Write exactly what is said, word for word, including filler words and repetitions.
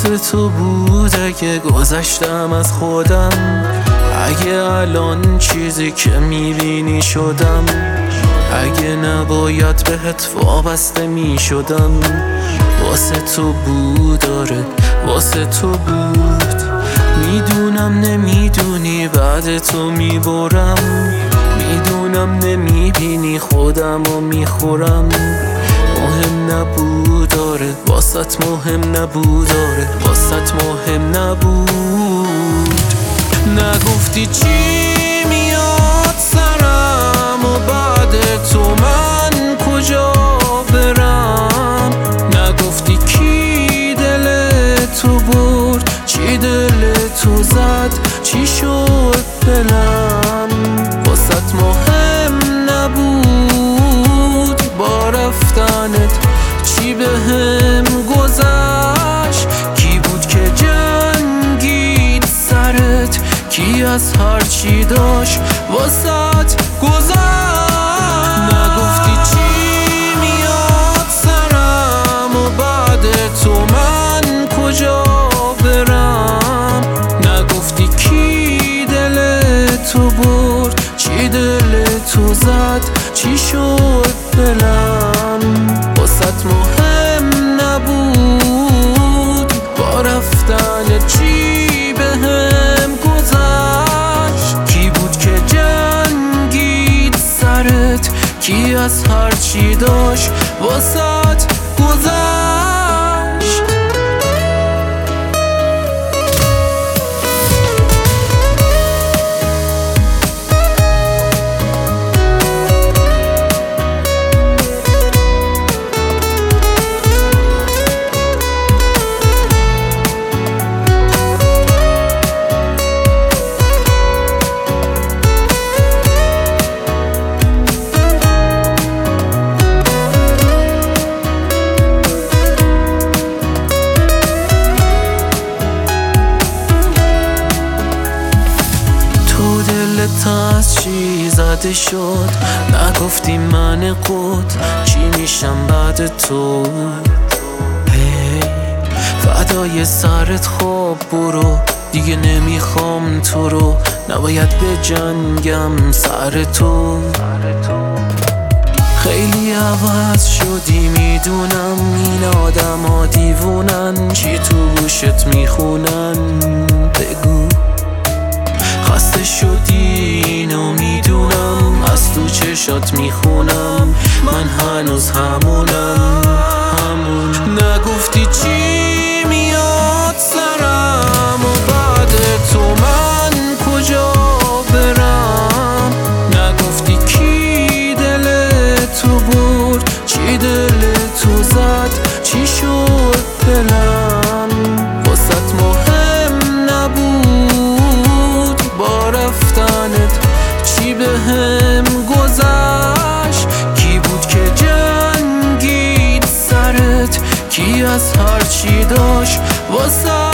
واسه تو بود اگه گذشتم از خودم، اگه الان چیزی که میبینی شدم، اگه نباید بهت وابسته میشدم. واسه تو بود، آره واسه تو بود. میدونم نمیدونی بعد تو میبرم، میدونم نمیبینی خودم و میخورم. مهم نبود، آره واسط مهم نبود، آره واسط مهم نبود. نگفتی چی میاد سرم و بعد تو من کجا برم. نگفتی کی دل تو برد، چی دل تو زد، چی شد دلم. واسط مهم نبود با رفتنت چی بهم گذشت. کی بود که جنگید سرت، کی از هر چی داشت واسط گذشت. نگفتی چی میاد سرم و بعد تو من کجا برم. نگفتی کی دل تو برد، چی دل تو زد، چی شد دلم. واسط مهم نبود با رفتن چی بهم گذشت. کی بود که جنگید سرت، کی از هر چی داشت واسط گذشت. از چی زده شد، نگفتی من قد چی میشم بعد تو. هی فدای سرت خواب برو، دیگه نمیخوام تو رو، نباید به جنگم سر تو. خیلی عوض شدی میدونم، این آدم ها دیوونن، چی تو گوشت میخونن بگو. خسته شدی اینو میدونم، از تو چشات میخونم، من هنوز همونم همون. نگفتی چی میاد سرم و بعد تو من کجا برم. نگفتی کی دل تو برد، چی دل تو زد، چی شد دلم. واسط مهم نبود با رفتنت چی بهم گذشت. کی بود که جنگید سرت، کی از هر چی داشت واسه